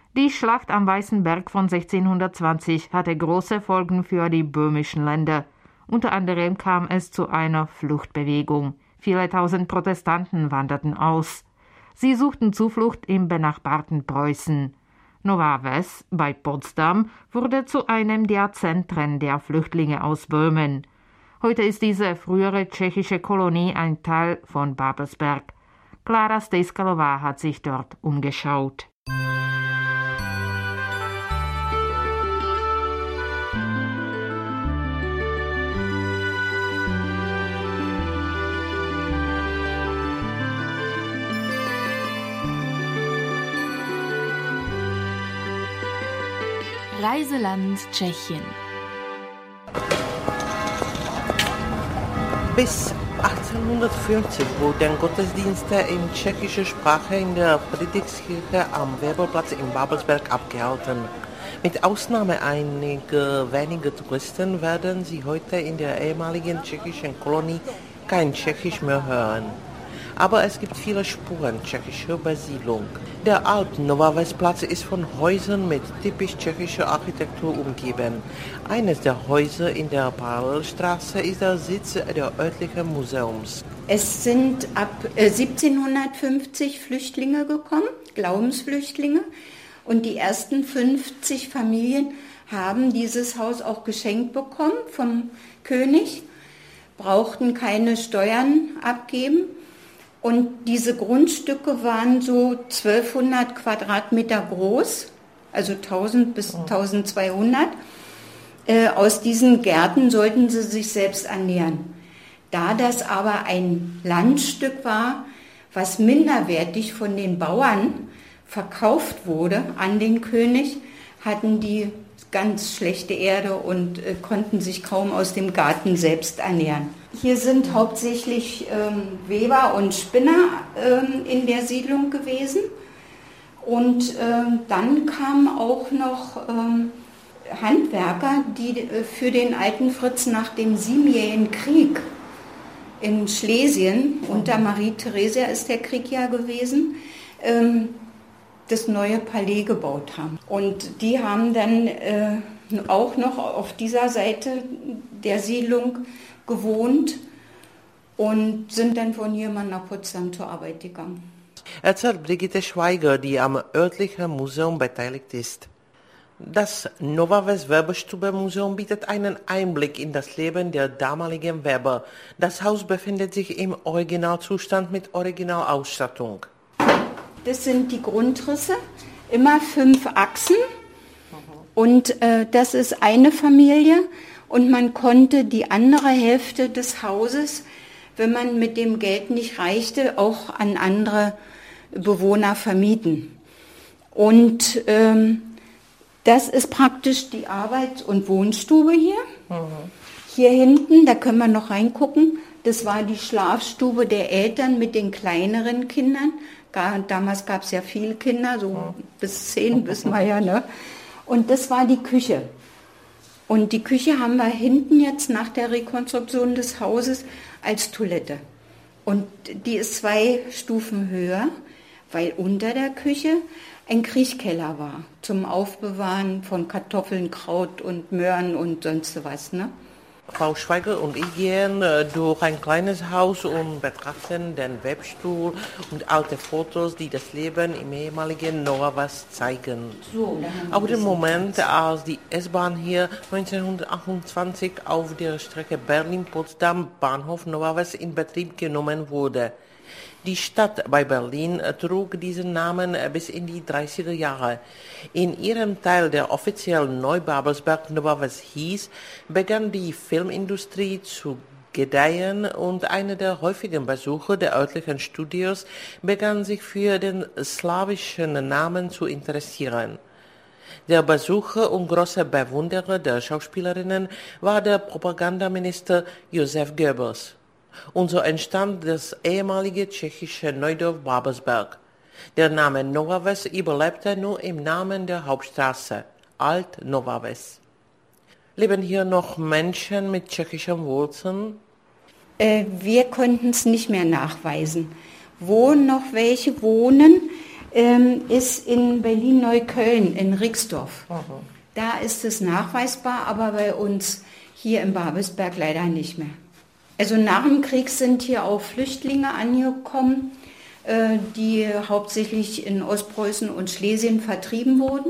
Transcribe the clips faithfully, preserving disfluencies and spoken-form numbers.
Die Schlacht am Weißen Berg von sechzehnhundertzwanzig hatte große Folgen für die böhmischen Länder. Unter anderem kam es zu einer Fluchtbewegung. Viele tausend Protestanten wanderten aus. Sie suchten Zuflucht im benachbarten Preußen. Nová Ves bei Potsdam wurde zu einem der Zentren der Flüchtlinge aus Böhmen. Heute ist diese frühere tschechische Kolonie ein Teil von Babelsberg. Klára Stejskalová hat sich dort umgeschaut. Reiseland Tschechien. Bis achtzehnhundertfünfzig wurden Gottesdienste in tschechischer Sprache in der Friedrichskirche am Weberplatz in Babelsberg abgehalten. Mit Ausnahme einiger weniger Touristen werden Sie heute in der ehemaligen tschechischen Kolonie kein Tschechisch mehr hören. Aber es gibt viele Spuren tschechischer Besiedlung. Der alte Nová Ves-Platz ist von Häusern mit typisch tschechischer Architektur umgeben. Eines der Häuser in der Parallelstraße ist der Sitz des örtlichen Museums. Es sind ab äh, siebzehnhundertfünfzig Flüchtlinge gekommen, Glaubensflüchtlinge. Und die ersten fünfzig Familien haben dieses Haus auch geschenkt bekommen vom König, brauchten keine Steuern abgeben. Und diese Grundstücke waren so zwölfhundert Quadratmeter groß, also tausend bis tausendzweihundert. Äh, aus diesen Gärten sollten sie sich selbst ernähren. Da das aber ein Landstück war, was minderwertig von den Bauern verkauft wurde an den König, hatten die ganz schlechte Erde und äh, konnten sich kaum aus dem Garten selbst ernähren. Hier sind hauptsächlich ähm, Weber und Spinner ähm, in der Siedlung gewesen. Und ähm, dann kamen auch noch ähm, Handwerker, die äh, für den alten Fritz nach dem Siebenjährigen Krieg in Schlesien, unter Marie Theresia ist der Krieg ja gewesen, ähm, das neue Palais gebaut haben. Und die haben dann äh, auch noch auf dieser Seite der Siedlung gewohnt und sind dann von hier mal nach Potsdam zur Arbeit gegangen. Erzählt Brigitte Schweiger, die am örtlichen Museum beteiligt ist. Das Nová Ves Weberstube-Museum bietet einen Einblick in das Leben der damaligen Weber. Das Haus befindet sich im Originalzustand mit Originalausstattung. Das sind die Grundrisse, immer fünf Achsen und äh, das ist eine Familie und man konnte die andere Hälfte des Hauses, wenn man mit dem Geld nicht reichte, auch an andere Bewohner vermieten. Und ähm, das ist praktisch die Arbeits- und Wohnstube hier. Mhm. Hier hinten, da können wir noch reingucken, das war die Schlafstube der Eltern mit den kleineren Kindern. Damals gab es ja viele Kinder, so bis zehn wissen wir ja, ne? Und das war die Küche. Und die Küche haben wir hinten jetzt nach der Rekonstruktion des Hauses als Toilette. Und die ist zwei Stufen höher, weil unter der Küche ein Kriechkeller war zum Aufbewahren von Kartoffeln, Kraut und Möhren und sonst was, ne? Frau Schweiger und ich gehen durch ein kleines Haus und betrachten den Webstuhl und alte Fotos, die das Leben im ehemaligen Nová Ves zeigen. So, auch den Moment, als die S-Bahn hier neunzehnhundertachtundzwanzig auf der Strecke Berlin-Potsdam Bahnhof Nová Ves in Betrieb genommen wurde. Die Stadt bei Berlin trug diesen Namen bis in die dreißiger Jahre. In ihrem Teil, der offiziell Neubabelsberg Nová Ves hieß, begann die Filmindustrie zu gedeihen und einer der häufigen Besucher der örtlichen Studios begann sich für den slawischen Namen zu interessieren. Der Besucher und große Bewunderer der Schauspielerinnen war der Propagandaminister Josef Goebbels. Und so entstand das ehemalige tschechische Neudorf Babelsberg. Der Name Nová Ves überlebte nur im Namen der Hauptstraße, Alt Nová Ves. Leben hier noch Menschen mit tschechischen Wurzeln? Äh, wir konnten es nicht mehr nachweisen. Wo noch welche wohnen, ähm, ist in Berlin-Neukölln, in Rixdorf. Mhm. Da ist es nachweisbar, aber bei uns hier in Babelsberg leider nicht mehr. Also nach dem Krieg sind hier auch Flüchtlinge angekommen, äh, die hauptsächlich in Ostpreußen und Schlesien vertrieben wurden.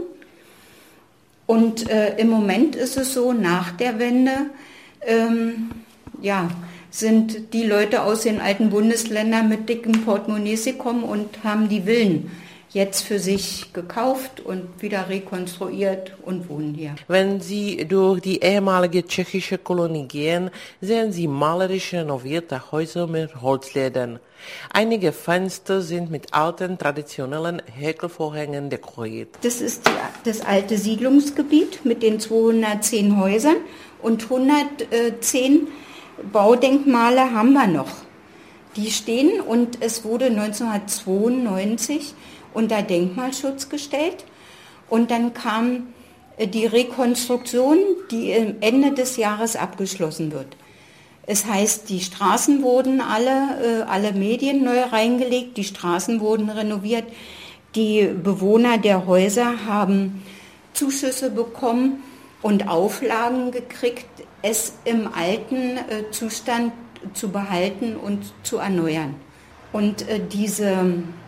Und äh, im Moment ist es so, nach der Wende, ähm, ja, sind die Leute aus den alten Bundesländern mit dicken Portemonnaies gekommen und haben die Villen jetzt für sich gekauft und wieder rekonstruiert und wohnen hier. Wenn Sie durch die ehemalige tschechische Kolonie gehen, sehen Sie malerisch renovierte Häuser mit Holzläden. Einige Fenster sind mit alten, traditionellen Häkelvorhängen dekoriert. Das ist die, das alte Siedlungsgebiet mit den zweihundertzehn Häusern und hundertzehn Baudenkmale haben wir noch. Die stehen und es wurde neunzehnhundertzweiundneunzig unter Denkmalschutz gestellt und dann kam die Rekonstruktion, die Ende des Jahres abgeschlossen wird. Es heißt, die Straßen wurden alle, alle Medien neu reingelegt, die Straßen wurden renoviert, die Bewohner der Häuser haben Zuschüsse bekommen und Auflagen gekriegt, es im alten Zustand zu behalten und zu erneuern. Und diese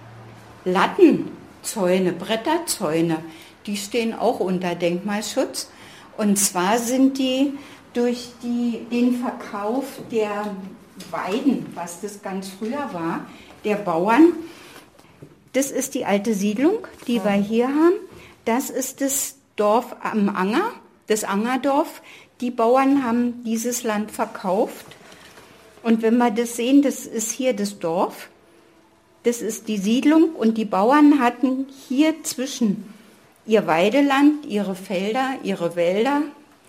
Lattenzäune, Bretterzäune, die stehen auch unter Denkmalschutz. Und zwar sind die durch die, den Verkauf der Weiden, was das ganz früher war, der Bauern. Das ist die alte Siedlung, die ja. wir hier haben. Das ist das Dorf am Anger, das Angerdorf. Die Bauern haben dieses Land verkauft. Und wenn wir das sehen, das ist hier das Dorf. Das ist die Siedlung und die Bauern hatten hier zwischen ihr Weideland, ihre Felder, ihre Wälder.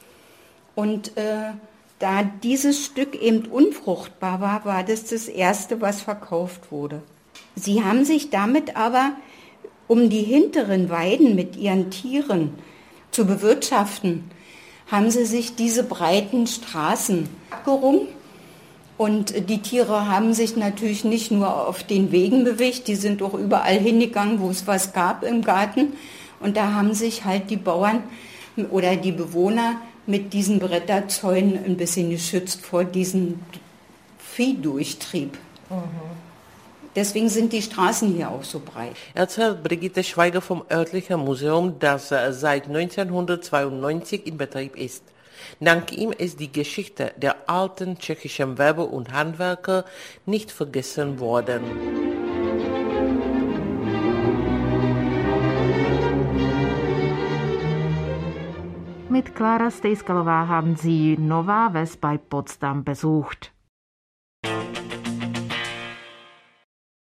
Und äh, da dieses Stück eben unfruchtbar war, war das das Erste, was verkauft wurde. Sie haben sich damit aber, um die hinteren Weiden mit ihren Tieren zu bewirtschaften, haben sie sich diese breiten Straßen gerungen. Und die Tiere haben sich natürlich nicht nur auf den Wegen bewegt, die sind auch überall hingegangen, wo es was gab im Garten. Und da haben sich halt die Bauern oder die Bewohner mit diesen Bretterzäunen ein bisschen geschützt vor diesem Viehdurchtrieb. Mhm. Deswegen sind die Straßen hier auch so breit. Erzählt Brigitte Schweiger vom örtlichen Museum, das seit neunzehnhundertzweiundneunzig in Betrieb ist. Dank ihm ist die Geschichte der alten tschechischen Werbe- und Handwerker nicht vergessen worden. Mit Klára Stejskalová haben sie Nová Ves bei Potsdam besucht.